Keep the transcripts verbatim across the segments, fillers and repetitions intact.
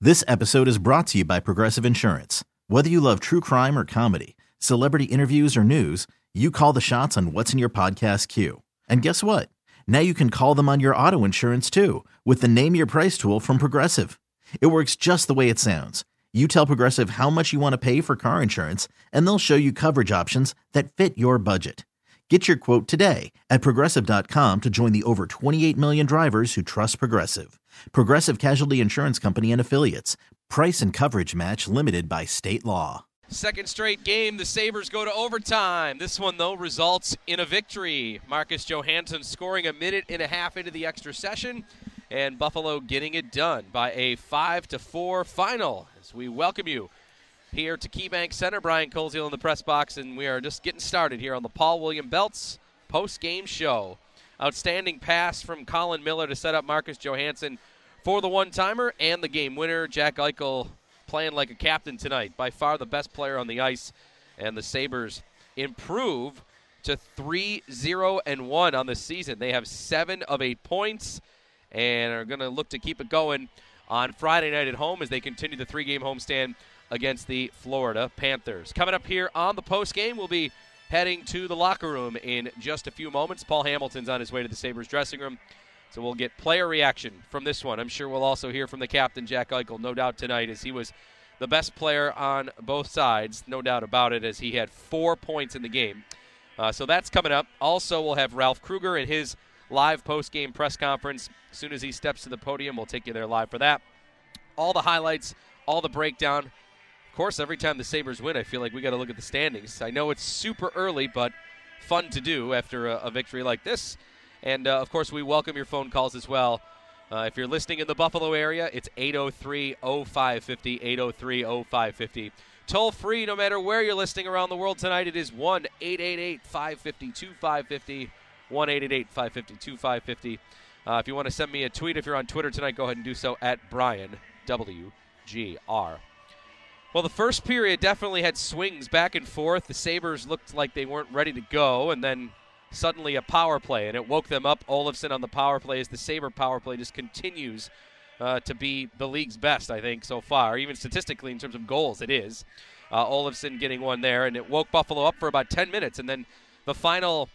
This episode is brought to you by Progressive Insurance. Whether you love true crime or comedy, celebrity interviews or news, you call the shots on what's in your podcast queue. And guess what? Now you can call them on your auto insurance too with the Name Your Price tool from Progressive. It works just the way it sounds. You tell Progressive how much you want to pay for car insurance, and they'll show you coverage options that fit your budget. Get your quote today at Progressive dot com to join the over twenty-eight million drivers who trust Progressive. Progressive Casualty Insurance Company and Affiliates. Price and coverage match limited by state law. Second straight game, the Sabres go to overtime. This one, though, results in a victory. Marcus Johansson scoring a minute and a half into the extra session, and Buffalo getting it done by a five to four final. As we welcome you here to KeyBank Center, Brian Koziel in the press box, and we are just getting started here on the Paul William Belts post-game show. Outstanding pass from Colin Miller to set up Marcus Johansson for the one-timer and the game winner. Jack Eichel playing like a captain tonight, by far the best player on the ice, and the Sabres improve to three zero and one on the season. They have seven of eight points and are going to look to keep it going on Friday night at home as they continue the three-game homestand against the Florida Panthers. Coming up here on the postgame, we'll be heading to the locker room in just a few moments. Paul Hamilton's on his way to the Sabres dressing room, so we'll get player reaction from this one. I'm sure we'll also hear from the captain, Jack Eichel, no doubt tonight, as he was the best player on both sides, no doubt about it, as he had four points in the game. Uh, so that's coming up. Also, we'll have Ralph Kruger in his live post-game press conference. As soon as he steps to the podium, we'll take you there live for that. All the highlights, all the breakdown. Of course, every time the Sabres win, I feel like we got to look at the standings. I know it's super early, but fun to do after a, a victory like this. And, uh, of course, we welcome your phone calls as well. Uh, if you're listening in the Buffalo area, it's eight oh three oh five five oh, eight oh three oh five five oh. Toll free, no matter where you're listening around the world tonight, it is one eight eight eight, five five zero, two five five zero, one eight eight eight, five five zero, two five five zero. Uh, if you want to send me a tweet, if you're on Twitter tonight, go ahead and do so at Brian W G R. Well, the first period definitely had swings back and forth. The Sabres looked like they weren't ready to go, and then suddenly a power play, and it woke them up. Olofsson on the power play as the Sabre power play just continues uh, to be the league's best, I think, so far. Even statistically, in terms of goals, it is. Uh, Olofsson getting one there, and it woke Buffalo up for about ten minutes, and then the final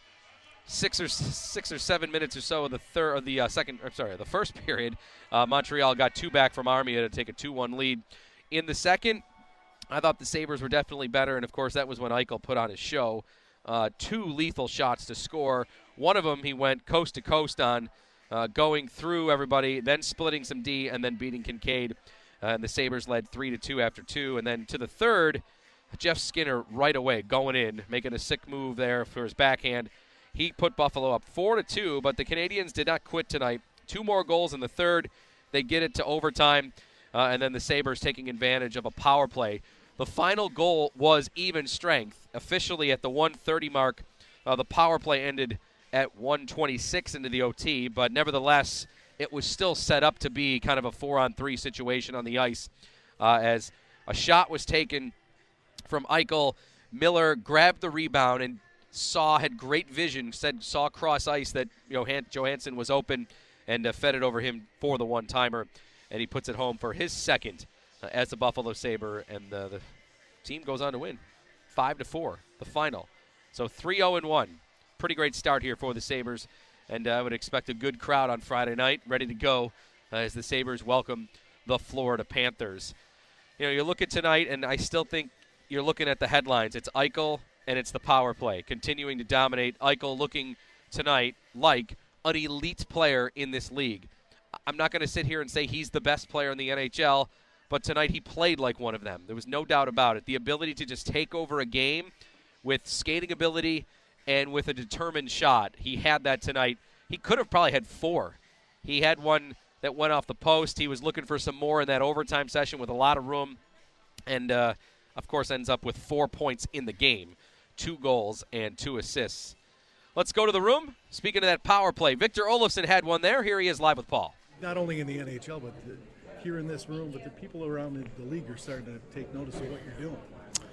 six or six or seven minutes or so of the third, of the uh, second, I'm sorry, the first period, uh, Montreal got two back from Armia to take a two one lead. In the second, I thought the Sabres were definitely better, and of course that was when Eichel put on his show. Uh, two lethal shots to score. One of them he went coast to coast on, uh, going through everybody, then splitting some D, and then beating Kincaid. Uh, and the Sabres led three to two after two. And then to the third, Jeff Skinner right away going in, making a sick move there for his backhand. He put Buffalo up four to two, but the Canadians did not quit tonight. Two more goals in the third. They get it to overtime, uh, and then the Sabres taking advantage of a power play. The final goal was even strength. Officially at the one thirty mark, uh, the power play ended at one twenty-six into the O T, but nevertheless, it was still set up to be kind of a four-on-three situation on the ice uh, as a shot was taken from Eichel. Miller grabbed the rebound and saw, had great vision, said saw cross ice that Johan, Johansson was open and uh, fed it over him for the one-timer, and he puts it home for his second Uh, as the Buffalo Sabre, and uh, the team goes on to win five to four, the final. So three oh and one. Pretty great start here for the Sabres, and uh, I would expect a good crowd on Friday night, ready to go uh, as the Sabres welcome the Florida Panthers. You know, you look at tonight, and I still think you're looking at the headlines. It's Eichel, and it's the power play, continuing to dominate. Eichel looking tonight like an elite player in this league. I'm not going to sit here and say he's the best player in the N H L, but tonight he played like one of them. There was no doubt about it. The ability to just take over a game with skating ability and with a determined shot. He had that tonight. He could have probably had four. He had one that went off the post. He was looking for some more in that overtime session with a lot of room. And, uh, of course, ends up with four points in the game. Two goals and two assists. Let's go to the room. Speaking of that power play, Victor Olofsson had one there. Here he is live with Paul. Not only in the N H L, but the here in this room, but the people around the league are starting to take notice of what you're doing.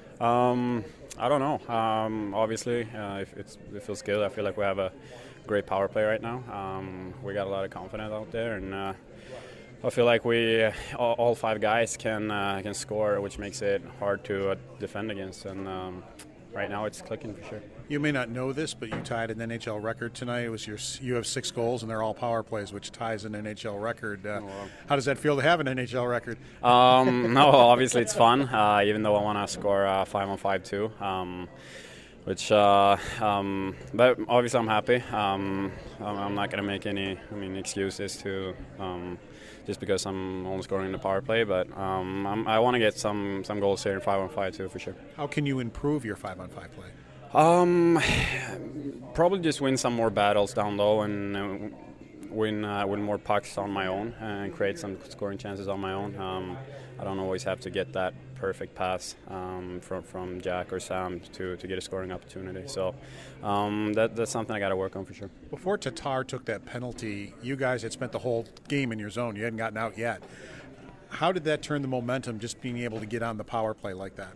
Um, I don't know. Um, obviously, uh, if it's, it feels good. I feel like we have a great power play right now. Um, we got a lot of confidence out there, and uh, I feel like we uh, all, all five guys can uh, can score, which makes it hard to uh, defend against. And um, right now, it's clicking for sure. You may not know this, but you tied an N H L record tonight. It was your you have six goals, and they're all power plays, which ties an N H L record. Uh, oh, wow. How does that feel to have an N H L record? Um, no, obviously it's fun. Uh, even though I want to score uh, five on five too. Um, Which, uh, um, but obviously I'm happy. Um, I'm not going to make any, I mean, excuses to um, just because I'm only scoring in the power play. But um, I'm, I want to get some some goals here in five on five too, for sure. How can you improve your five on five play? Um, probably just win some more battles down low and uh, win uh, win more pucks on my own and create some scoring chances on my own. Um, I don't always have to get that perfect pass um, from from Jack or Sam to, to get a scoring opportunity. So um, that that's something I got to work on for sure. Before Tatar took that penalty, you guys had spent the whole game in your zone. You hadn't gotten out yet. How did that turn the momentum, just being able to get on the power play like that?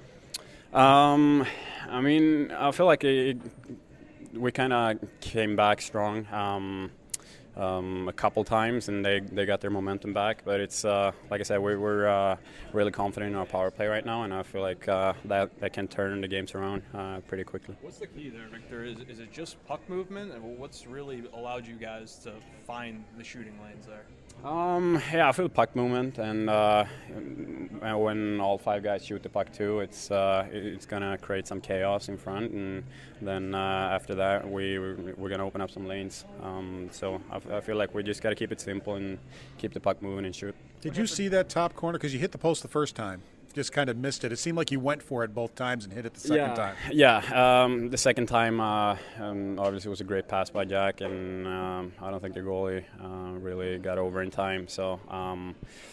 Um, I mean, I feel like it, we kind of came back strong. Um, Um, a couple times, and they, they got their momentum back. But it's uh, like I said, we're, we're uh, really confident in our power play right now, and I feel like uh, that that can turn the games around uh, pretty quickly. What's the key there, Victor? Is is it just puck movement, and what's really allowed you guys to find the shooting lanes there? Um, yeah, I feel puck movement, and uh, when all five guys shoot the puck too, it's uh, it's gonna create some chaos in front, and then uh, after that, we we're gonna open up some lanes. Um, so I, I feel like we just gotta keep it simple and keep the puck moving and shoot. Did you see that top corner? Because you hit the post the first time, just kind of missed it. It seemed like you went for it both times and hit it the second yeah. time. Yeah, um, the second time, uh, um, obviously, it was a great pass by Jack, and um, I don't think the goalie uh, really got over in time. So, um,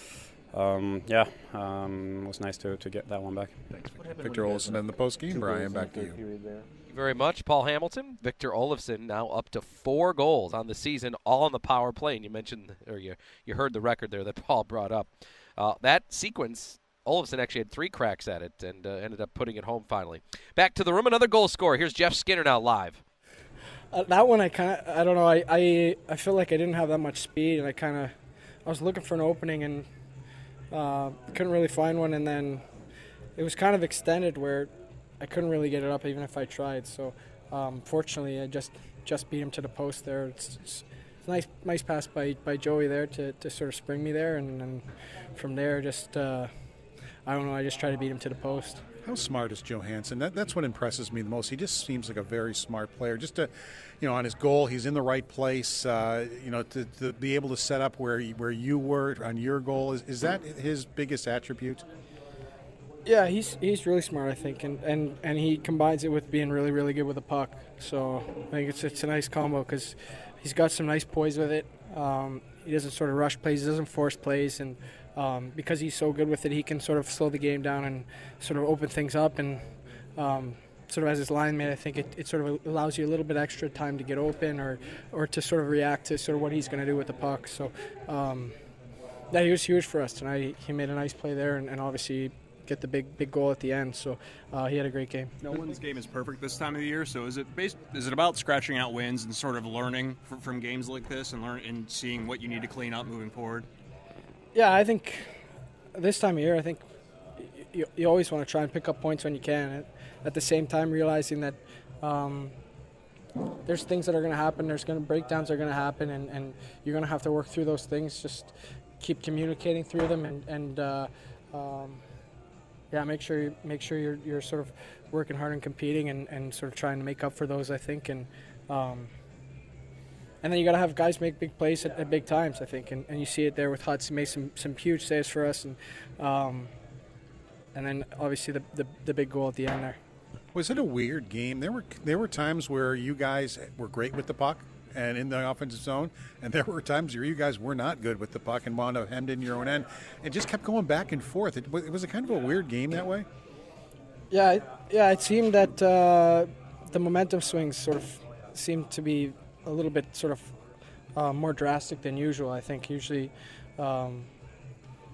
um, yeah, um, it was nice to, to get that one back. Thanks. Victor Olofsson in the post game. Brian, back to you. Thank you very much, Paul Hamilton. Victor Olofsson now up to four goals on the season, all on the power play. And you mentioned, or you you heard the record there that Paul brought up. Uh, that sequence, Olofsson actually had three cracks at it and uh, ended up putting it home finally. Back to the room, another goal scorer. Here's Jeff Skinner now live. Uh, that one, I kind of, I don't know, I, I, I feel like I didn't have that much speed, and I kind of, I was looking for an opening and uh, couldn't really find one, and then it was kind of extended where I couldn't really get it up even if I tried. So um, fortunately, I just just beat him to the post there. It's, it's, it's a nice nice pass by, by Joey there to, to sort of spring me there, and then from there just, uh, I don't know, I just tried to beat him to the post. How smart is Johansson? That, that's what impresses me the most. He just seems like a very smart player. Just to, you know, on his goal, he's in the right place. Uh, you know, to, to be able to set up where where you were on your goal, is is that his biggest attribute? Yeah, he's he's really smart, I think, and, and, and he combines it with being really, really good with the puck. So I think it's it's a nice combo because he's got some nice poise with it. Um, he doesn't sort of rush plays, he doesn't force plays, and um, because he's so good with it, he can sort of slow the game down and sort of open things up. And um, sort of as his lineman, I think it, it sort of allows you a little bit extra time to get open or, or to sort of react to sort of what he's going to do with the puck. So um, yeah, he was huge for us tonight. He made a nice play there, and, and obviously get the big big goal at the end. So uh, he had a great game. No one's game is perfect this time of the year. So is it based, is it about scratching out wins and sort of learning from, from games like this and learn and seeing what you need to clean up moving forward? Yeah, I think this time of year, I think you, you always want to try and pick up points when you can. At, at the same time, realizing that um, there's things that are going to happen. There's going to breakdowns are going to happen, and, and you're going to have to work through those things. Just keep communicating through them, and, and uh, um, yeah, make sure you, make sure you're you're sort of working hard and competing, and, and sort of trying to make up for those. I think, and um, and then you got to have guys make big plays at, at big times. I think, and, and you see it there with Hutz. He made some, some huge saves for us, and um, and then obviously the, the the big goal at the end there. Was it a weird game? There were there were times where you guys were great with the puck and in the offensive zone, and there were times where you guys were not good with the puck and wound up hemmed in your own end. It just kept going back and forth. It was, it was a kind of a weird game that way. Yeah, it, yeah. It seemed that uh, the momentum swings sort of seemed to be a little bit sort of uh, more drastic than usual. I think usually um,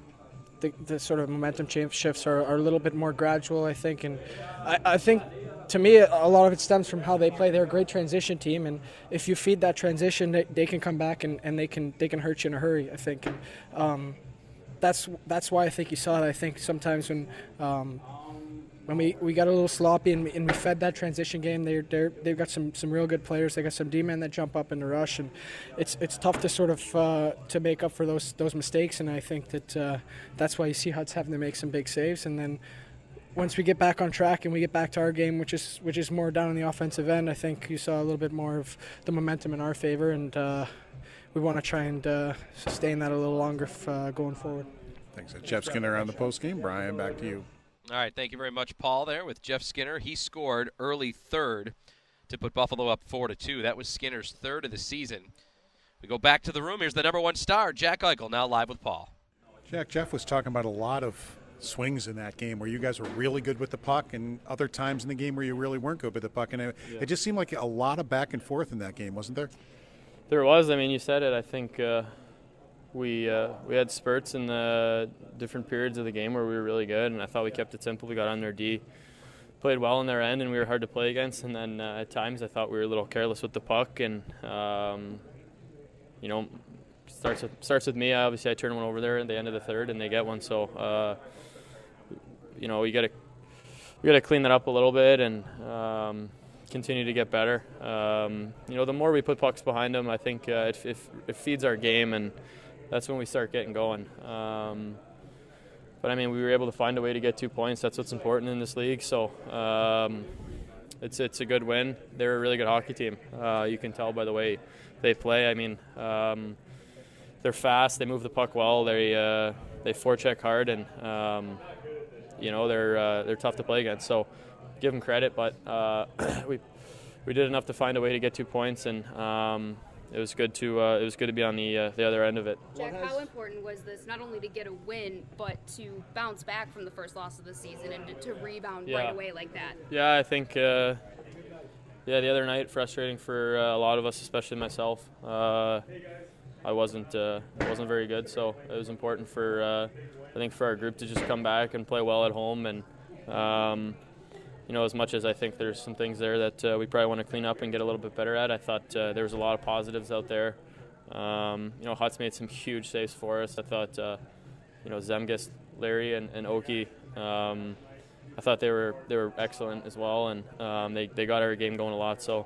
the the sort of momentum change shifts are, are a little bit more gradual. I think, and I, I think to me, a lot of it stems from how they play. They're a great transition team, and if you feed that transition, they, they can come back and, and they can they can hurt you in a hurry, I think. And um, that's that's why I think you saw it. I think sometimes when um, when we, we got a little sloppy and we, and we fed that transition game, they're, they're, they've got some, some real good players. They got some D-men that jump up in the rush, and it's it's tough to sort of uh, to make up for those those mistakes. And I think that uh, that's why you see Huts having to make some big saves. And then once we get back on track and we get back to our game, which is which is more down on the offensive end, I think you saw a little bit more of the momentum in our favor, and uh, we want to try and uh, sustain that a little longer f- uh, going forward. Thanks. Jeff Skinner on the post game. Brian, back to you. All right, thank you very much, Paul, there with Jeff Skinner. He scored early third to put Buffalo up four to two. That was Skinner's third of the season. We go back to the room. Here's the number one star, Jack Eichel, now live with Paul. Jack, Jeff was talking about a lot of swings in that game where you guys were really good with the puck, and other times in the game where you really weren't good with the puck. And it, yeah. it just seemed like a lot of back and forth in that game, wasn't there? There was. I mean, you said it. I think uh, we uh, we had spurts in the different periods of the game where we were really good, and I thought we kept it simple. We got on their D, played well on their end, and we were hard to play against. And then uh, at times I thought we were a little careless with the puck, and um, you know, starts with, starts with me. Obviously, I turn one over there at the end of the third, and they get one. So uh, you know, you got to we got to clean that up a little bit and um, continue to get better. Um, you know, the more we put pucks behind them, I think uh, it, it, it feeds our game, and that's when we start getting going. Um, but, I mean, we were able to find a way to get two points. That's what's important in this league. So um, it's it's a good win. They're a really good hockey team. Uh, you can tell by the way they play. I mean, um, they're fast. They move the puck well. They uh, they forecheck hard, and um, you know they're uh, they're tough to play against. So give them credit, but uh, we we did enough to find a way to get two points, and um, it was good to uh, it was good to be on the uh, the other end of it. Jack, how important was this not only to get a win, but to bounce back from the first loss of the season and to, to rebound yeah. right away like that? Yeah, I think uh, yeah the other night frustrating for uh, a lot of us, especially myself. Uh, I wasn't uh, wasn't very good, so it was important for uh, I think for our group to just come back and play well at home. And um, you know, as much as I think there's some things there that uh, we probably want to clean up and get a little bit better at, I thought uh, there was a lot of positives out there. Um, you know, Huts made some huge saves for us. I thought uh, you know Zemgus, Larry, and, and Oki. Um, I thought they were they were excellent as well, and um, they they got our game going a lot. So.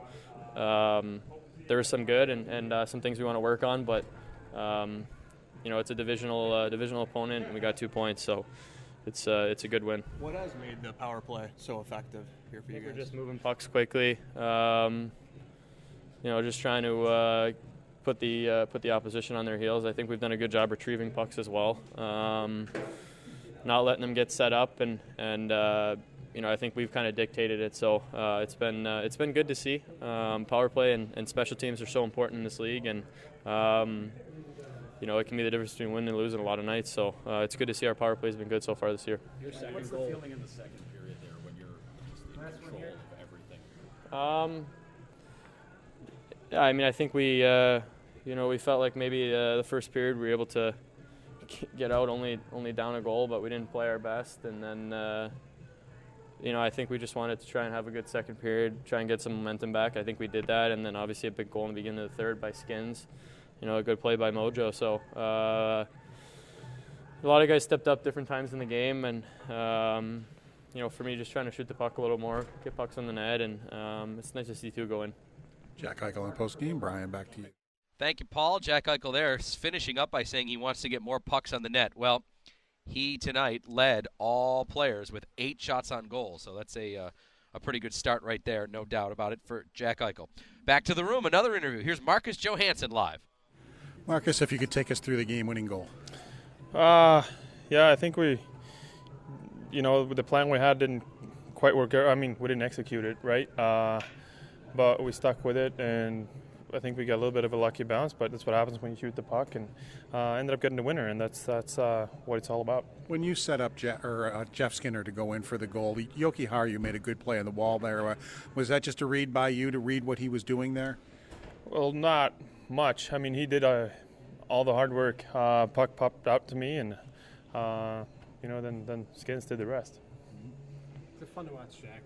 Um, There was some good and, and uh, some things we want to work on, but um, you know it's a divisional uh, divisional opponent, and we got two points, so it's uh, it's a good win. What has made the power play so effective here for you guys? We're just moving pucks quickly, um, you know, just trying to uh, put the uh, put the opposition on their heels. I think we've done a good job retrieving pucks as well, um, not letting them get set up, and and. Uh, You know, I think we've kind of dictated it, so uh, it's been uh, it's been good to see. Um, power play and, and special teams are so important in this league, and um, you know it can be the difference between winning and losing a lot of nights. So uh, it's good to see our power play has been good so far this year. Your second What's goal. The feeling in the second period there when you're just in control of everything? Um, yeah, I mean, I think we uh, you know we felt like maybe uh, the first period we were able to get out only only down a goal, but we didn't play our best, and then. Uh, You know, I think we just wanted to try and have a good second period, try and get some momentum back. I think we did that, and then obviously a big goal in the beginning of the third by Skins. You know, a good play by Mojo. So uh, a lot of guys stepped up different times in the game, and um, you know, for me, just trying to shoot the puck a little more, get pucks on the net, and um, it's nice to see two go in. Jack Eichel on post game. Brian, back to you. Thank you, Paul. Jack Eichel there finishing up by saying he wants to get more pucks on the net. Well, he tonight led all players with eight shots on goal, so that's a uh, a pretty good start right there, no doubt about it, for Jack Eichel. Back to the room, another interview. Here's Marcus Johansson live. Marcus, if you could take us through the game-winning goal. Uh, yeah, I think we, you know, the plan we had didn't quite work out. I mean, we didn't execute it, right? Uh, but we stuck with it, and I think we got a little bit of a lucky bounce, but that's what happens when you shoot the puck, and uh, ended up getting the winner, and that's that's uh, what it's all about. When you set up Je- or, uh, Jeff Skinner to go in for the goal, Yoki Haru made a good play on the wall there. Uh, was that just a read by you to read what he was doing there? Well, not much. I mean, he did uh, all the hard work. Uh, puck popped out to me, and uh, you know, then then Skins did the rest. Is it fun to watch Jack when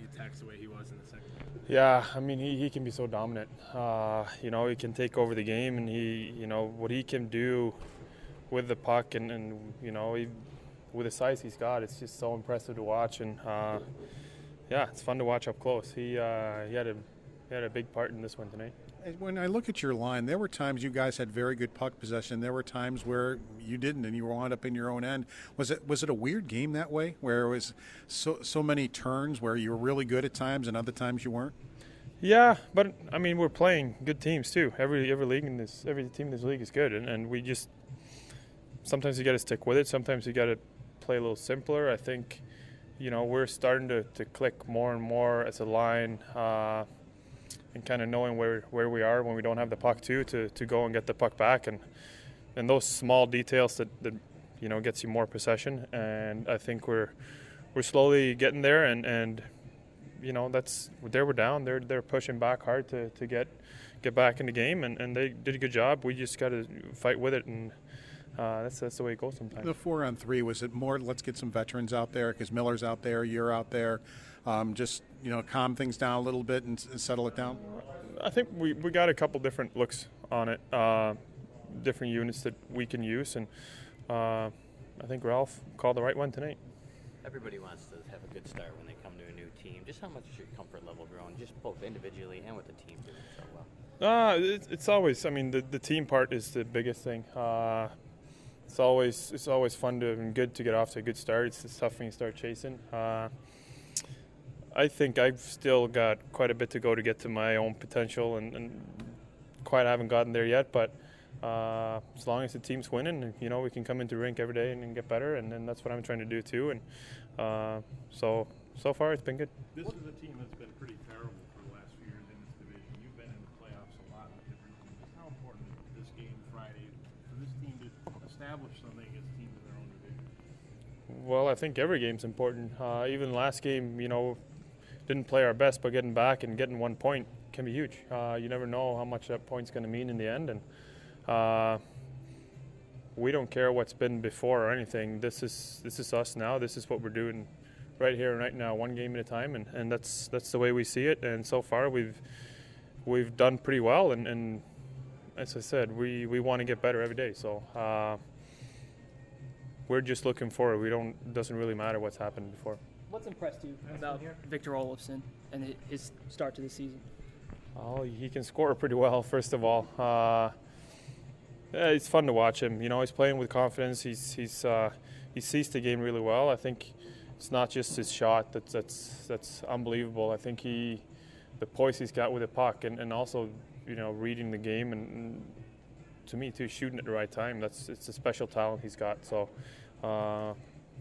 he attacks the way he was in the second half. Yeah, I mean, he, he can be so dominant. Uh, you know, he can take over the game, and he, you know, what he can do with the puck and, and you know, he, with the size he's got, it's just so impressive to watch. And, uh, yeah, it's fun to watch up close. He, uh, he, had a, he had a big part in this one tonight. When I look at your line, there were times you guys had very good puck possession. There were times where you didn't, and you wound up in your own end. Was it was it a weird game that way, where it was so so many turns, where you were really good at times and other times you weren't? Yeah, but I mean, we're playing good teams too. Every every league in this, every team in this league is good, and, and we just sometimes you got to stick with it. Sometimes you got to play a little simpler. I think, you know, we're starting to, to click more and more as a line. Uh, and kind of knowing where, where we are when we don't have the puck too, to, to go and get the puck back, and and those small details that, that you know gets you more possession. And I think we're we're slowly getting there, and, and you know that's they were down, they're they're pushing back hard to, to get get back in the game, and, and they did a good job. We just got to fight with it, and uh, that's that's the way it goes sometimes. The four on three, was it more let's get some veterans out there because Miller's out there, you're out there, um, just you know calm things down a little bit and, and settle it down? I think we, we got a couple different looks on it, uh, different units that we can use, and uh, I think Ralph called the right one tonight. Everybody wants to have a good start when they come to a new team. Just how much is your comfort level growing, just both individually and with the team doing so well? Uh, it, it's always, I mean, the, the team part is the biggest thing. Uh, it's always it's always fun to and good to get off to a good start. It's, it's tough when you start chasing. Uh, I think I've still got quite a bit to go to get to my own potential, and, and quite haven't gotten there yet. But uh, as long as the team's winning, you know, we can come into rink every day and, and get better, and, and that's what I'm trying to do too. And uh, so so far, it's been good. This is a team that's been pretty terrible for the last few years in this division. You've been in the playoffs a lot with different teams. How important is this game Friday for this team to establish something against teams in their own division? Well, I think every game's important. Uh, even last game, you know, didn't play our best, but getting back and getting one point can be huge. Uh, you never know how much that point's going to mean in the end, and uh, we don't care what's been before or anything. This is this is us now. This is what we're doing right here and right now, one game at a time, and, and that's that's the way we see it. And so far, we've we've done pretty well, and, and as I said, we, we want to get better every day. So uh, we're just looking forward. We don't. It doesn't really matter what's happened before. What's impressed you about Victor Olofsson and his start to the season? Oh, he can score pretty well, first of all. Uh, yeah, it's fun to watch him. You know, he's playing with confidence. He's he's uh, he sees the game really well. I think it's not just his shot that's that's that's unbelievable. I think he, the poise he's got with the puck, and, and also you know reading the game, and, and to me too, shooting at the right time. That's it's a special talent he's got. So uh,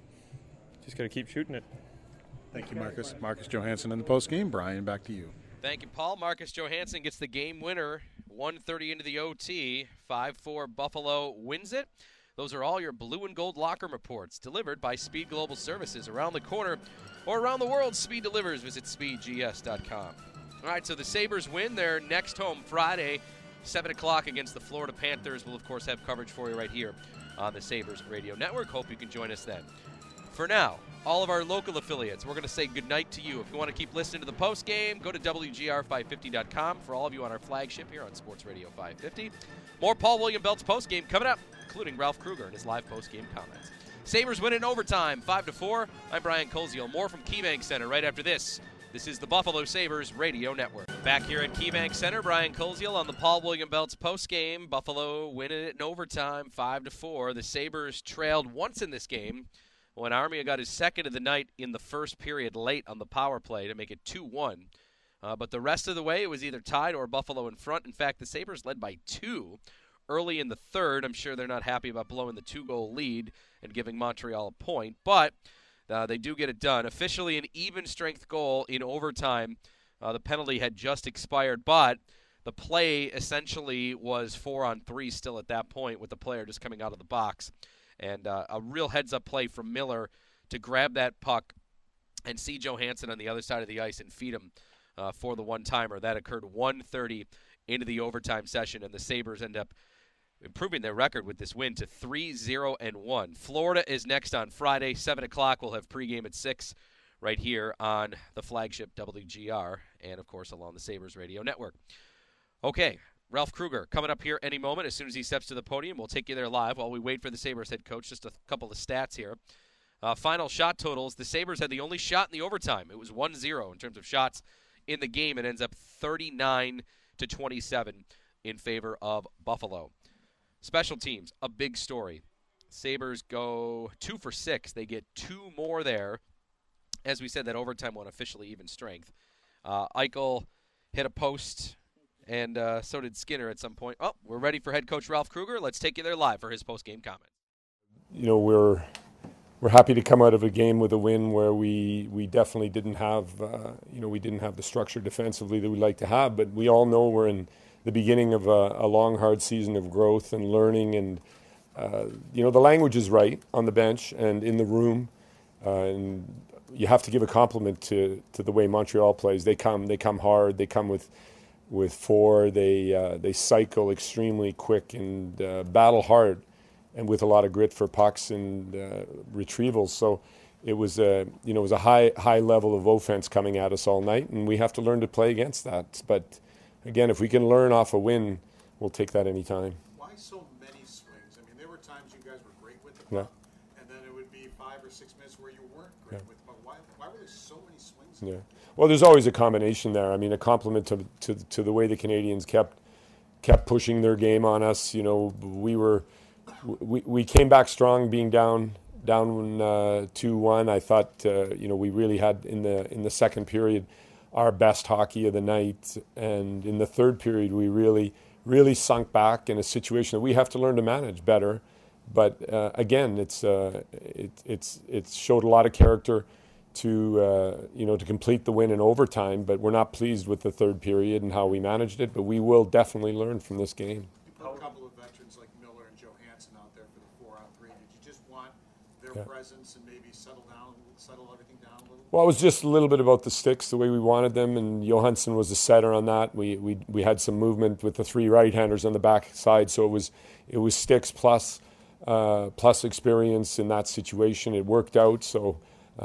just got to keep shooting it. Thank you, Marcus. Marcus Johansson in the post game. Brian, back to you. Thank you, Paul. Marcus Johansson gets the game winner. one thirty into the O T. five four Buffalo wins it. Those are all your blue and gold locker room reports delivered by Speed Global Services around the corner or around the world. Speed delivers. Visit speed g s dot com. All right, so the Sabres win their next home Friday, seven o'clock against the Florida Panthers. We'll, of course, have coverage for you right here on the Sabres Radio Network. Hope you can join us then. For now, all of our local affiliates, we're going to say goodnight to you. If you want to keep listening to the post game, go to W G R five fifty dot com for all of you on our flagship here on Sports Radio five fifty. More Paul William Belt's post game coming up, including Ralph Kruger and his live post game comments. Sabres win in overtime, five to four. I'm Brian Koziel. More from KeyBank Center right after this. This is the Buffalo Sabres Radio Network. Back here at KeyBank Center, Brian Koziel on the Paul William Belt's post game. Buffalo winning it in overtime, five to four. The Sabres trailed once in this game when Armia got his second of the night in the first period late on the power play to make it two one. Uh, but the rest of the way, it was either tied or Buffalo in front. In fact, the Sabres led by two early in the third. I'm sure they're not happy about blowing the two-goal lead and giving Montreal a point, but uh, they do get it done. Officially an even-strength goal in overtime. Uh, the penalty had just expired, but the play essentially was four on three still at that point with the player just coming out of the box. And uh, a real heads-up play from Miller to grab that puck and see Johansson on the other side of the ice and feed him uh, for the one-timer. That occurred one thirty into the overtime session, and the Sabres end up improving their record with this win to three zero and one. Florida is next on Friday, seven o'clock. We'll have pregame at six right here on the flagship W G R and, of course, along the Sabres Radio Network. Okay, Ralph Krueger coming up here any moment. As soon as he steps to the podium, we'll take you there live while we wait for the Sabres head coach. Just a couple of stats here. Uh, final shot totals, the Sabres had the only shot in the overtime. It was one zero in terms of shots in the game. It ends up thirty-nine to twenty-seven in favor of Buffalo. Special teams, a big story. Sabres go two for six. They get two more there. As we said, that overtime one officially even strength. Uh, Eichel hit a post, and uh, so did Skinner at some point. Oh, we're ready for head coach Ralph Krueger. Let's take you there live for his post-game comment. You know, we're we're happy to come out of a game with a win where we we definitely didn't have, uh, you know, we didn't have the structure defensively that we'd like to have. But we all know we're in the beginning of a, a long, hard season of growth and learning. And, uh, you know, the language is right on the bench and in the room. Uh, and you have to give a compliment to, to the way Montreal plays. They come they come hard. They come with with four. They uh, they cycle extremely quick and uh, battle hard, and with a lot of grit for pucks and uh, retrievals. So it was a you know it was a high high level of offense coming at us all night, and we have to learn to play against that. But again, if we can learn off a win, we'll take that any time. Why so many swings? I mean, there were times you guys were great with the puck, Yeah. and then it would be five or six minutes where you weren't great Yeah. with the puck. Why, why were there so many swings? Yeah. Well, there's always a combination there. I mean, a compliment to, to to the way the Canadians kept kept pushing their game on us. You know, we were we we came back strong, being down down uh, two one. I thought uh, you know we really had in the in the second period our best hockey of the night, and in the third period we really really sunk back in a situation that we have to learn to manage better. But uh, again, it's uh, it, it's it's showed a lot of character to uh, you know to complete the win in overtime. But we're not pleased with the third period and how we managed it. But we will definitely learn from this game. You put a couple of veterans like Miller and Johansson out there for the four on three. Did you just want their Yeah. presence and maybe settle down, settle everything down a little? Well, it was just a little bit about the sticks, the way we wanted them, and Johansson was the setter on that. We we we had some movement with the three right-handers on the back side, so it was it was sticks plus uh, plus experience in that situation. It worked out, so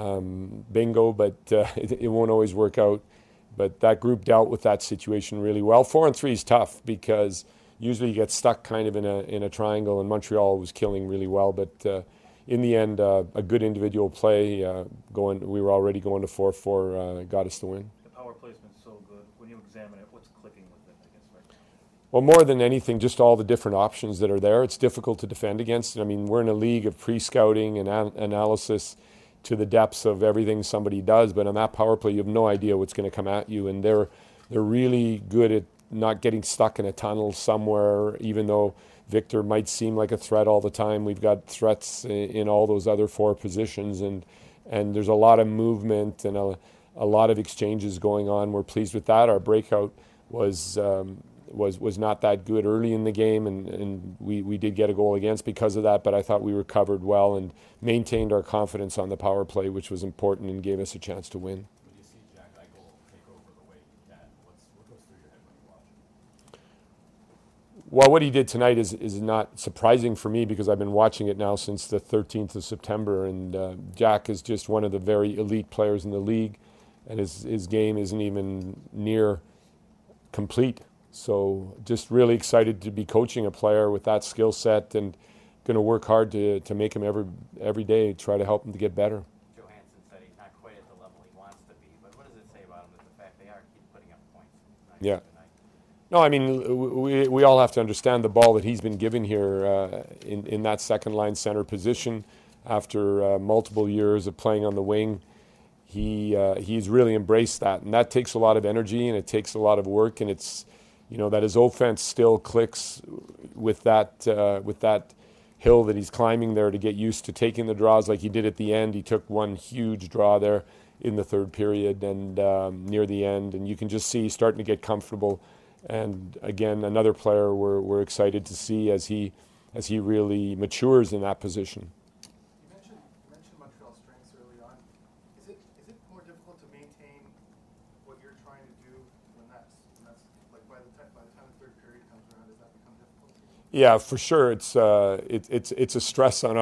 um, bingo. But uh, it, it won't always work out. But that group dealt with that situation really well. Four and three is tough because usually you get stuck kind of in a in a triangle, and Montreal was killing really well, but. Uh, In the end, uh, a good individual play. Uh, going, we were already going to four four. Uh, got us the win. The power placement's so good. When you examine it, what's clicking with it, I guess, right now? Well, more than anything, just all the different options that are there. It's difficult to defend against. I mean, we're in a league of pre-scouting and an- analysis to the depths of everything somebody does. But on that power play, you have no idea what's going to come at you, and they're they're really good at not getting stuck in a tunnel somewhere, even though Victor might seem like a threat all the time. We've got threats in all those other four positions, and and there's a lot of movement and a, a lot of exchanges going on. We're pleased with that. Our breakout was um, was was not that good early in the game, and, and we, we did get a goal against because of that, but I thought we recovered well and maintained our confidence on the power play, which was important and gave us a chance to win. Well, what he did tonight is is not surprising for me because I've been watching it now since the thirteenth of September, and uh, Jack is just one of the very elite players in the league, and his, his game isn't even near complete. So just really excited to be coaching a player with that skill set, and going to work hard to, to make him every every day, try to help him to get better. Johansson said he's not quite at the level he wants to be, but what does it say about him that the fact they are keep putting up points? Yeah. No, I mean, we we all have to understand the ball that he's been given here uh, in, in that second line center position after uh, multiple years of playing on the wing. He uh, he's really embraced that, and that takes a lot of energy and it takes a lot of work, and it's, you know, that his offense still clicks with that uh, with that hill that he's climbing there to get used to taking the draws like he did at the end. He took one huge draw there in the third period and um, near the end, and you can just see he's starting to get comfortable. And again, another player we're we're excited to see as he as he really matures in that position. You mentioned you mentioned Montreal's strengths early on. Is it is it more difficult to maintain what you're trying to do when that's when that's like by the time by the time the third period comes around? Does that become difficult? Yeah, for sure. It's uh, it, it's it's a stress on our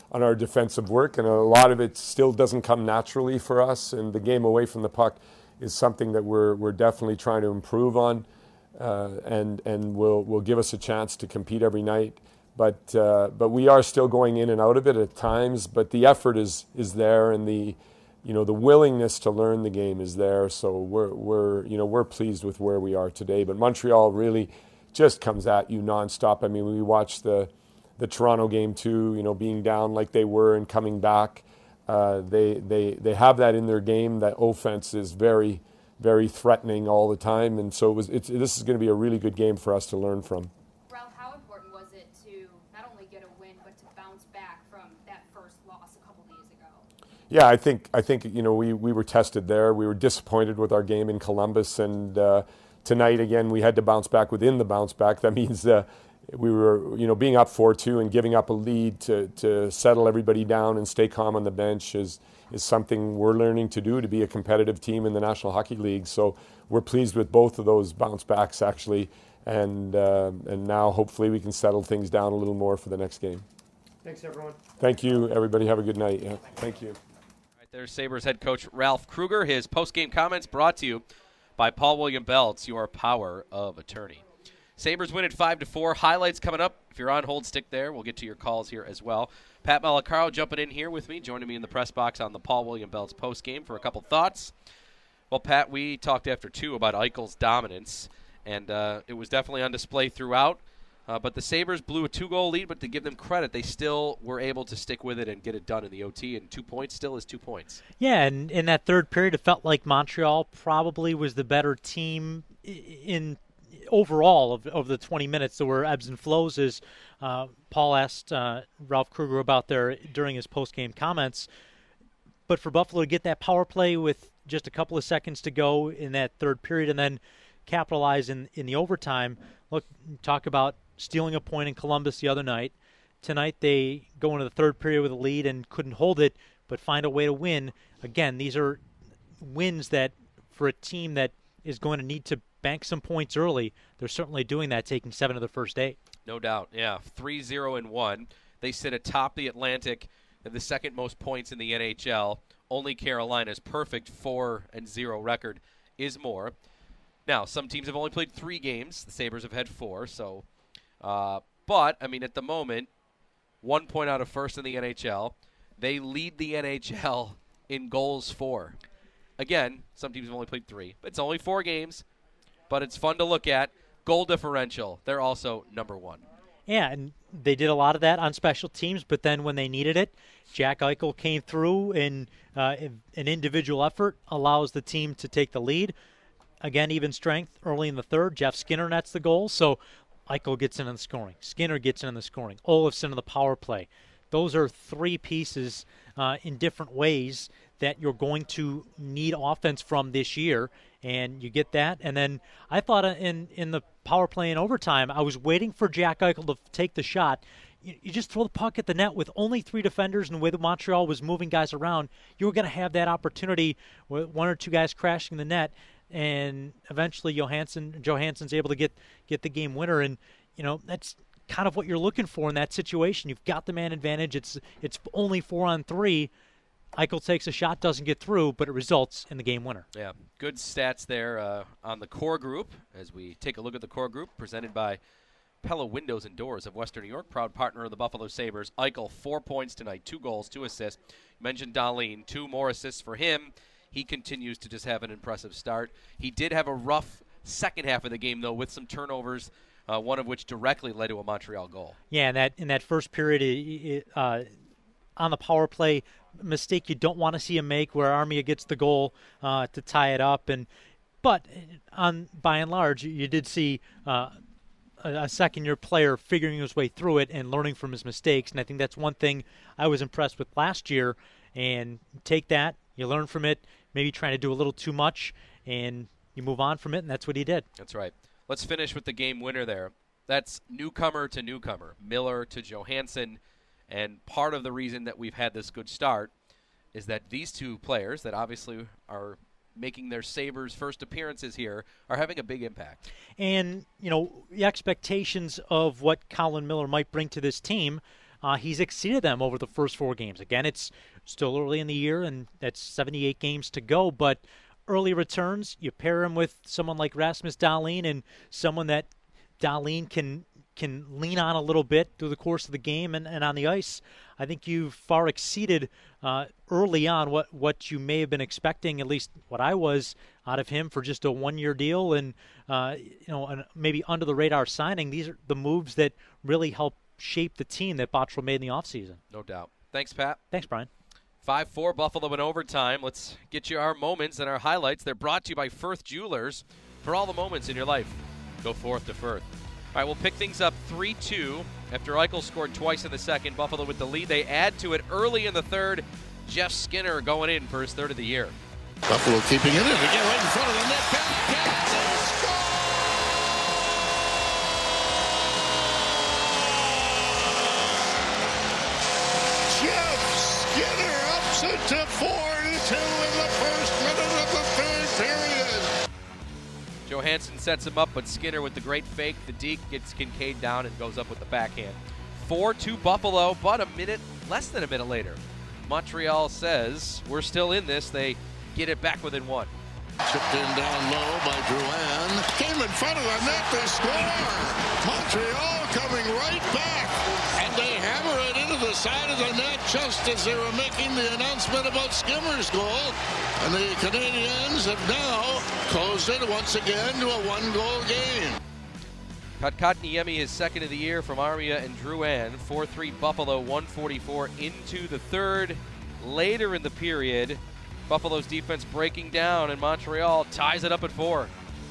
on our defensive work, and a lot of it still doesn't come naturally for us. And the game away from the puck is something that we're we're definitely trying to improve on, uh, and and will will give us a chance to compete every night. But uh, but we are still going in and out of it at times. But the effort is is there, and the you know the willingness to learn the game is there. So we're we're you know we're pleased with where we are today. But Montreal really just comes at you nonstop. I mean, we watched the the Toronto game too. You know, being down like they were and coming back. Uh, they they they have that in their game. That offense is very very threatening all the time, and so it was. It's, this is going to be a really good game for us to learn from. Ralph, how important was it to not only get a win but to bounce back from that first loss a couple days ago? Yeah, I think I think you know we we were tested there. We were disappointed with our game in Columbus, and uh, tonight again we had to bounce back within the bounce back. That means. Uh, We were, you know, being up four two and giving up a lead to, to settle everybody down and stay calm on the bench is is something we're learning to do to be a competitive team in the National Hockey League. So we're pleased with both of those bounce backs actually, and uh, and now hopefully we can settle things down a little more for the next game. Thanks, everyone. Thank you, everybody. Have a good night. Yeah, thank you. Right there's Sabres head coach Ralph Krueger. His post-game comments brought to you by Paul William Belts, your power of attorney. Sabres win at five to four. Highlights coming up. If you're on hold, stick there. We'll get to your calls here as well. Pat Malacaro jumping in here with me, joining me in the press box on the Paul William Belts postgame for a couple thoughts. Well, Pat, we talked after two about Eichel's dominance, and uh, it was definitely on display throughout. Uh, but the Sabres blew a two-goal lead, but to give them credit, they still were able to stick with it and get it done in the O T, and two points still is two points. Yeah, and in that third period, it felt like Montreal probably was the better team in overall of, of the twenty minutes. There were ebbs and flows, as uh, Paul asked uh, Ralph Krueger about there during his post-game comments. But for Buffalo to get that power play with just a couple of seconds to go in that third period and then capitalize in, in the overtime, look, talk about stealing a point in Columbus the other night. Tonight they go into the third period with a lead and couldn't hold it, but find a way to win. Again, these are wins that for a team that is going to need to bank some points early, they're certainly doing that, taking seven of the first eight. No doubt, yeah. three zero and one. They sit atop the Atlantic at the second most points in the N H L. Only Carolina's perfect four and zero record is more. Now, some teams have only played three games. The Sabres have had four. So, uh, but, I mean, at the moment, one point out of first in the N H L. They lead the N H L in goals for. Again, some teams have only played three. But it's only four games. But it's fun to look at. Goal differential, they're also number one. Yeah, and they did a lot of that on special teams, but then when they needed it, Jack Eichel came through, and uh, an individual effort allows the team to take the lead. Again, even strength early in the third. Jeff Skinner nets the goal, so Eichel gets in on the scoring. Skinner gets in on the scoring. Olofsson on the power play. Those are three pieces uh, in different ways that you're going to need offense from this year, and you get that. And then I thought in, in the power play in overtime, I was waiting for Jack Eichel to take the shot. You, you just throw the puck at the net with only three defenders, and the way that Montreal was moving guys around, you were going to have that opportunity with one or two guys crashing the net, and eventually Johansson, Johansson's able to get, get the game winner. And, you know, that's kind of what you're looking for in that situation. You've got the man advantage. It's it's only four on three. Eichel takes a shot, doesn't get through, but it results in the game winner. Yeah, good stats there uh, on the core group as we take a look at the core group presented by Pella Windows and Doors of Western New York, proud partner of the Buffalo Sabres. Eichel, four points tonight, two goals, two assists. You mentioned Dahlin, two more assists for him. He continues to just have an impressive start. He did have a rough second half of the game, though, with some turnovers, uh, one of which directly led to a Montreal goal. Yeah, and that in that first period, it, it, uh, on the power play, mistake you don't want to see him make, where Armia gets the goal uh, to tie it up. And but on by and large, you did see uh, a, a second-year player figuring his way through it and learning from his mistakes. And I think that's one thing I was impressed with last year. And take that, you learn from it, maybe trying to do a little too much, and you move on from it, and that's what he did. That's right. Let's finish with the game winner there. That's newcomer to newcomer, Miller to Johansson. And part of the reason that we've had this good start is that these two players that obviously are making their Sabres' first appearances here are having a big impact. And, you know, the expectations of what Colin Miller might bring to this team, uh, he's exceeded them over the first four games. Again, it's still early in the year, and that's seventy-eight games to go, but early returns, you pair him with someone like Rasmus Dahlin and someone that Dahlin can can lean on a little bit through the course of the game and, and on the ice. I think you've far exceeded uh, early on what, what you may have been expecting, at least what I was, out of him for just a one-year deal and uh, you know, and maybe under-the-radar signing. These are the moves that really help shape the team that Botterill made in the offseason. No doubt. Thanks, Pat. Thanks, Brian. five four Buffalo in overtime. Let's get you our moments and our highlights. They're brought to you by Firth Jewelers. For all the moments in your life, go Forth to Firth. All right, we'll pick things up three two. After Eichel scored twice in the second, Buffalo with the lead. They add to it early in the third. Jeff Skinner going in for his third of the year. Buffalo keeping it in. They get right in front of the net. Back, and score! Jeff Skinner ups it to four to two in the first minute of the third period. Johansson sets him up, but Skinner with the great fake. The deke gets Kincaid down and goes up with the backhand. four two Buffalo, but a minute, less than a minute later, Montreal says, we're still in this. They get it back within one. Chipped in down low by Drouin. Came in front of the net, they score! Montreal coming right back, and they hammer it into the side of the net just as they were making the announcement about Skimmer's goal. And the Canadiens have now closed it once again to a one-goal game. Kotkaniemi is second of the year from Armia and Drouin. four three Buffalo, one forty-four into the third. Later in the period, Buffalo's defense breaking down, and Montreal ties it up at four.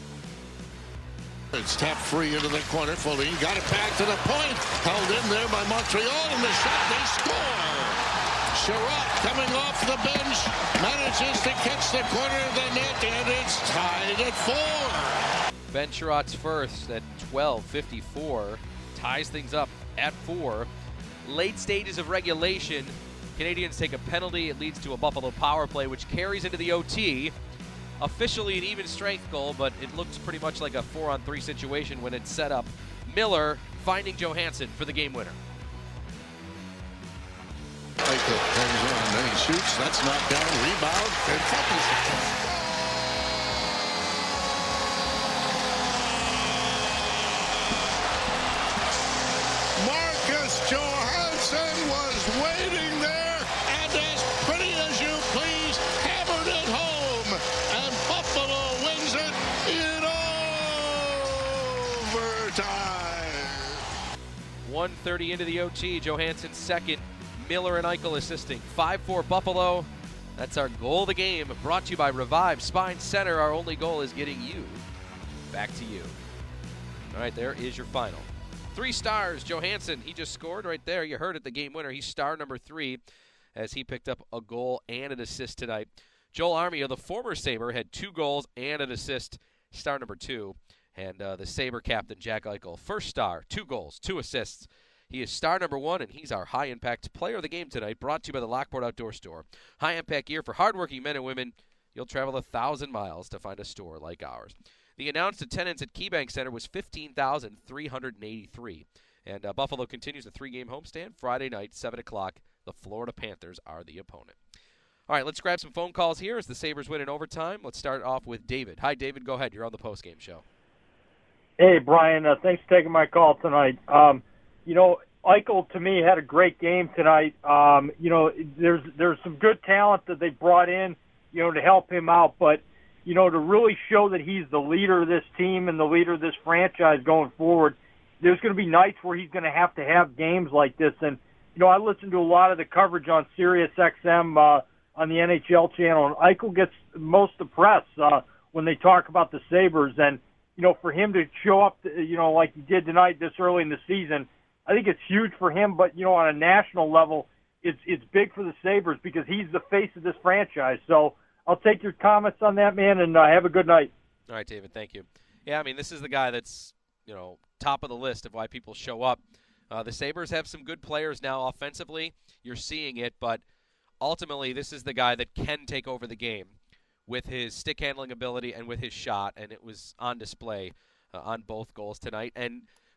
It's tapped free into the corner. Foley got it back to the point. Held in there by Montreal, and the shot, they score. Sherratt coming off the bench, manages to catch the corner of the net, and it's tied at four. Ben Sherratt's first at twelve fifty-four ties things up at four. Late stages of regulation, Canadians take a penalty. It leads to a Buffalo power play, which carries into the O T. Officially an even strength goal, but it looks pretty much like a four on three situation when it's set up. Miller finding Johansson for the game winner. Eichel hangs on, then he shoots. That's knocked down, rebound, and Fucking Marcus Johansson was waiting there, and as pretty as you please, hammered it home, and Buffalo wins it in overtime. one thirty into the O T, Johansson second, Miller and Eichel assisting. five four Buffalo. That's our goal of the game, brought to you by Revive Spine Center. Our only goal is getting you back to you. All right, there is your final. Three stars, Johansson. He just scored right there. You heard it, the game winner. He's star number three as he picked up a goal and an assist tonight. Joel Armia, the former Sabre, had two goals and an assist, star number two. And uh, the Sabre captain, Jack Eichel, first star, two goals, two assists. He is star number one, and he's our high-impact player of the game tonight, brought to you by the Lockport Outdoor Store. High-impact gear for hardworking men and women. You'll travel a thousand miles to find a store like ours. The announced attendance at KeyBank Center was fifteen thousand three hundred eighty-three. And uh, Buffalo continues a three-game homestand. Friday night, seven o'clock. The Florida Panthers are the opponent. All right, let's grab some phone calls here as the Sabres win in overtime. Let's start off with David. Hi, David. Go ahead. You're on the postgame show. Hey, Brian. Uh, thanks for taking my call tonight. Um, you know, Eichel, to me, had a great game tonight. Um, you know, there's there's some good talent that they brought in, you know, to help him out. But, you know, to really show that he's the leader of this team and the leader of this franchise going forward, there's going to be nights where he's going to have to have games like this. And, you know, I listened to a lot of the coverage on Sirius X M uh, on the N H L channel, and Eichel gets most of the press uh, when they talk about the Sabres. And, you know, for him to show up, to, you know, like he did tonight this early in the season, I think it's huge for him. But, you know, on a national level, it's it's big for the Sabres because he's the face of this franchise. So I'll take your comments on that, man, and uh, have a good night. All right, David, thank you. Yeah, I mean, this is the guy that's, you know, top of the list of why people show up. Uh, the Sabres have some good players now offensively. You're seeing it, but ultimately this is the guy that can take over the game with his stick handling ability and with his shot, and it was on display uh, on both goals tonight. And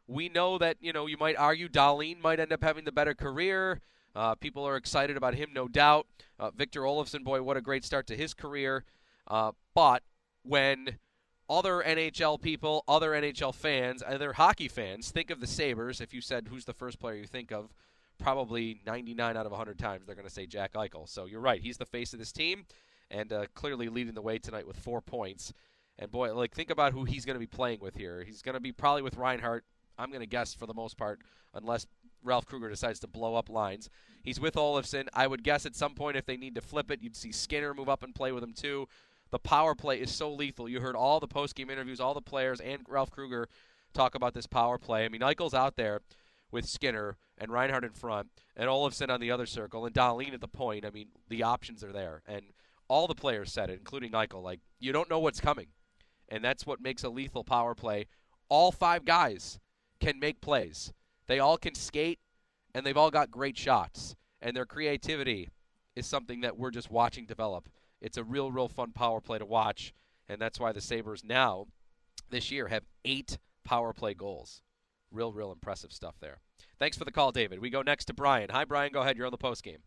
we know that, you know, you might argue Dahlin might end up having the better career. Uh, people are excited about him, no doubt. Uh, Victor Olofsson, boy, what a great start to his career. Uh, but when other N H L people, other N H L fans, other hockey fans think of the Sabres, if you said who's the first player you think of, probably ninety-nine out of one hundred times they're going to say Jack Eichel. So you're right. He's the face of this team and uh, clearly leading the way tonight with four points. And, boy, like think about who he's going to be playing with here. He's going to be probably with Reinhart, I'm going to guess, for the most part, unless Ralph Kruger decides to blow up lines. He's with Olofsson. I would guess at some point if they need to flip it, you'd see Skinner move up and play with him too. The power play is so lethal. You heard all the post-game interviews, all the players, and Ralph Kruger talk about this power play. I mean, Eichel's out there with Skinner and Reinhart in front and Olofsson on the other circle and Dahlin at the point. I mean, the options are there. And all the players said it, including Eichel. Like, you don't know what's coming. And that's what makes a lethal power play. All five guys can make plays. They all can skate, and they've all got great shots. And their creativity is something that we're just watching develop. It's a real, real fun power play to watch, and that's why the Sabres now, this year, have eight power play goals. Real, real impressive stuff there. Thanks for the call, David. We go next to Brian. Hi, Brian. Go ahead. You're on the postgame.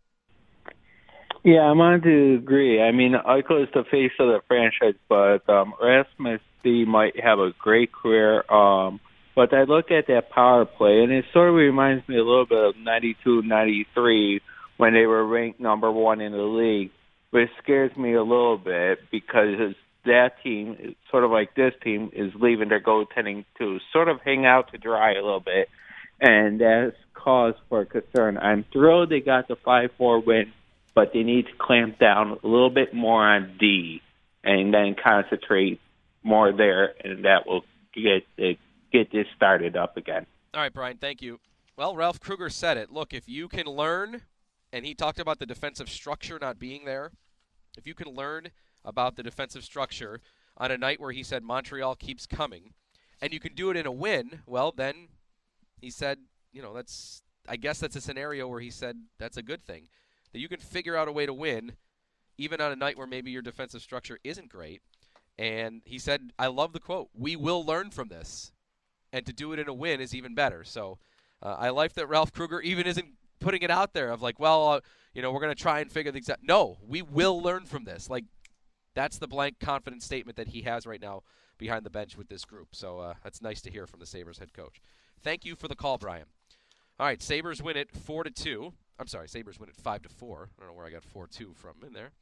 Yeah, I'm on to agree. I mean, Eichel is the face of the franchise, but um, Rasmus D might have a great career. Um, but I look at that power play, and it sort of reminds me a little bit of ninety-two ninety-three when they were ranked number one in the league. But it scares me a little bit because that team, sort of like this team, is leaving their goaltending to sort of hang out to dry a little bit, and that's cause for concern. I'm thrilled they got the five four win, but they need to clamp down a little bit more on D and then concentrate more there, and that will get get this started up again. All right, Brian, thank you. Well, Ralph Kruger said it. Look, if you can learn, and he talked about the defensive structure not being there, if you can learn about the defensive structure on a night where he said Montreal keeps coming, and you can do it in a win, well, then he said, you know, that's, I guess that's a scenario where he said that's a good thing, that you can figure out a way to win even on a night where maybe your defensive structure isn't great. And he said, I love the quote, we will learn from this, and to do it in a win is even better. So uh, I like that Ralph Kruger even isn't putting it out there of like, well, uh, you know, we're going to try and figure things out. No, we will learn from this. Like, that's the blank confident statement that he has right now behind the bench with this group. So uh, that's nice to hear from the Sabres head coach. Thank you for the call, Brian. All right, Sabres win it four to two. I'm sorry, Sabres win it five to four. I don't know where I got four two from in there.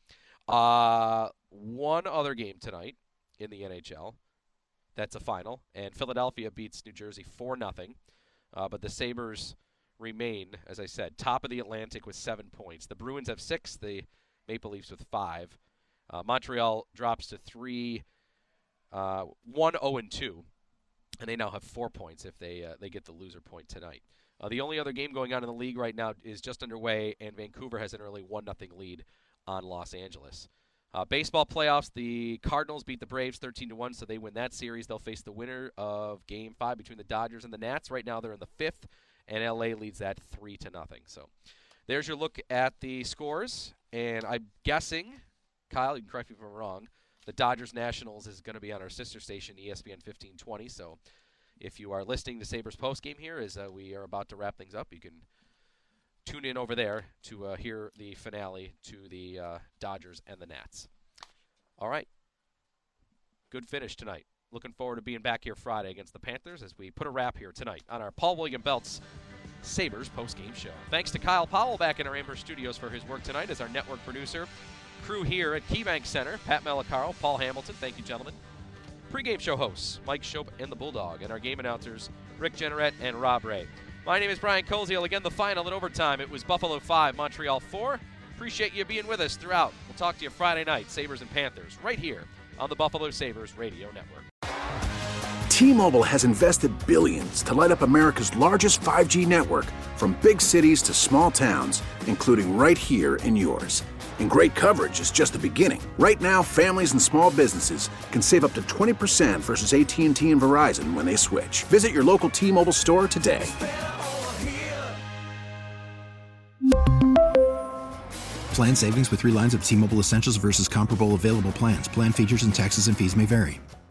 Uh, one other game tonight in the N H L. That's a final, and Philadelphia beats New Jersey four nothing. Uh, but the Sabres remain, as I said, top of the Atlantic with seven points. The Bruins have six, the Maple Leafs with five. Uh, Montreal drops to three, uh, one oh and two, and they now have four points if they uh, they get the loser point tonight. Uh, the only other game going on in the league right now is just underway, and Vancouver has an early one nothing lead on Los Angeles. Uh, baseball playoffs, the Cardinals beat the Braves thirteen to one, so they win that series. They'll face the winner of Game five between the Dodgers and the Nats. Right now they're in the fifth, and L A leads that three to nothing. So there's your look at the scores, and I'm guessing, Kyle, you can correct me if I'm wrong, the Dodgers-Nationals is going to be on our sister station, E S P N fifteen twenty, so if you are listening to Sabres postgame here as uh, we are about to wrap things up, you can tune in over there to uh, hear the finale to the uh, Dodgers and the Nats. All right. Good finish tonight. Looking forward to being back here Friday against the Panthers as we put a wrap here tonight on our Paul William Belts Sabres postgame show. Thanks to Kyle Powell back in our Amherst studios for his work tonight as our network producer. Crew here at KeyBank Center, Pat Malacaro, Paul Hamilton. Thank you, gentlemen. Pre-game show hosts, Mike Shope and the Bulldog, and our game announcers, Rick Jenneret and Rob Ray. My name is Brian Koziel. Again, the final in overtime. It was Buffalo five, Montreal four. Appreciate you being with us throughout. We'll talk to you Friday night, Sabres and Panthers, right here on the Buffalo Sabres Radio Network. T-Mobile has invested billions to light up America's largest five G network, from big cities to small towns, including right here in yours. And great coverage is just the beginning. Right now, families and small businesses can save up to twenty percent versus A T and T and Verizon when they switch. Visit your local T-Mobile store today. Plan savings with three lines of T-Mobile Essentials versus comparable available plans. Plan features and taxes and fees may vary.